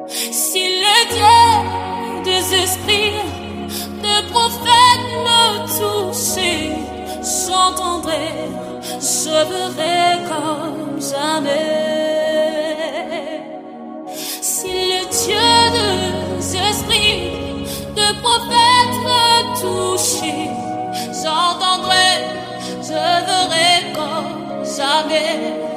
Si le Dieu des esprits, de prophètes me touchait, j'entendrai, je verrai comme jamais. Si le Dieu des esprits, de prophètes me touchait, j'entendrai, je verrai comme jamais.